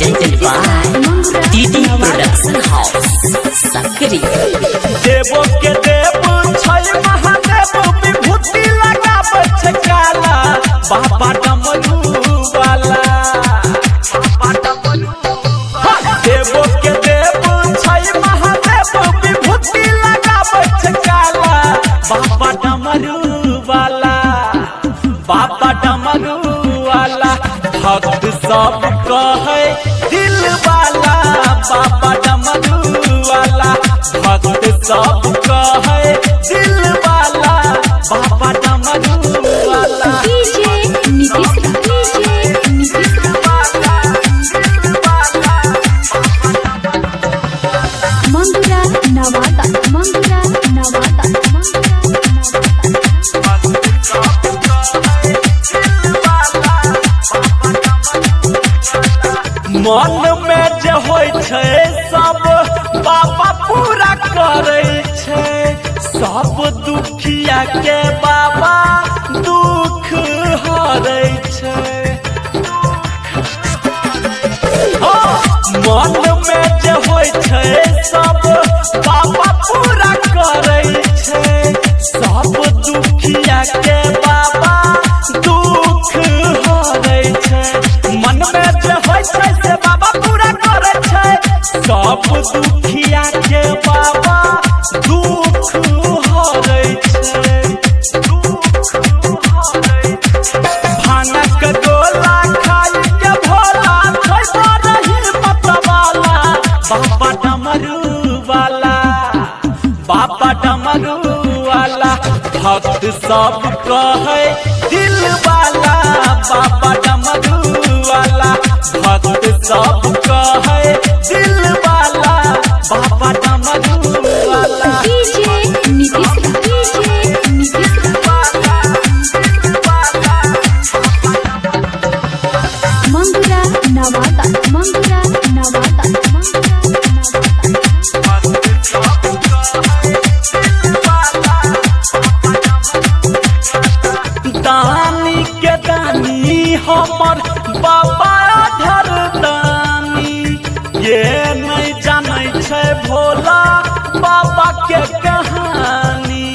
presented by TD Production House, Sakri. देवो के देव छय महादेव विभूति लगाबै छै काला बाबा डमरू वाला देवो के देव छय महादेव विभूति लगाबै छै काला बाबा डमरू वाला भक्त सब कहे दिल वाला बाबा डमरू वाला भक्त सब कहे दिल वाला बाबा डमरू वाला मंगुरा नवादा मन में जे होय छै सब बाबा पूरा करे छै सब दुखिया के बाबा दुख हरै छै मन में जे होय छै सब बाबा पूरा करे छै सब दुखिया के बाबा दुख हरै छै मन में जे होय छै से बाबा पूरा करे छै सब दुखिया के बाबा दुख हरै छै भांगक गोला खाई के भोला छै रही मतवाला बाबा डमरू वाला भक्त सब कहे दिल वाला बाबा डमरू वाला भक्त सब कहे दिल वाला बाबा डमरू वाला मंगुरा नवादा दानी के दानी हमर बाबा धर दानी ये नहीं जानै छै भोला बाबा के कहानी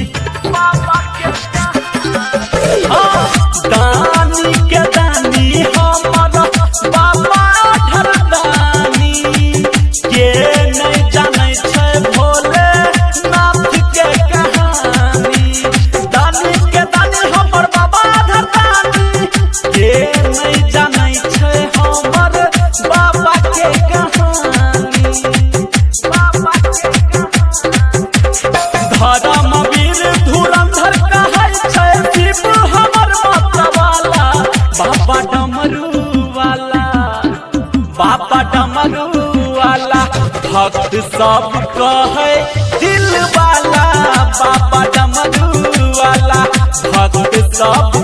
दानी के दानी हमर बाबा धर दानी ये नहीं जानै छै भोले नाथ के कहानी दानी के दानी हमर बाबा धर दानी ये नहीं जानै छै हमर बाबा के कहानी धर्मवीर धुरंधर कहै छै शिव हमर मतवाला बाबा डमरू वाला भक्त सब कहे दिल वाला बाबा डमरू वाला भक्त सब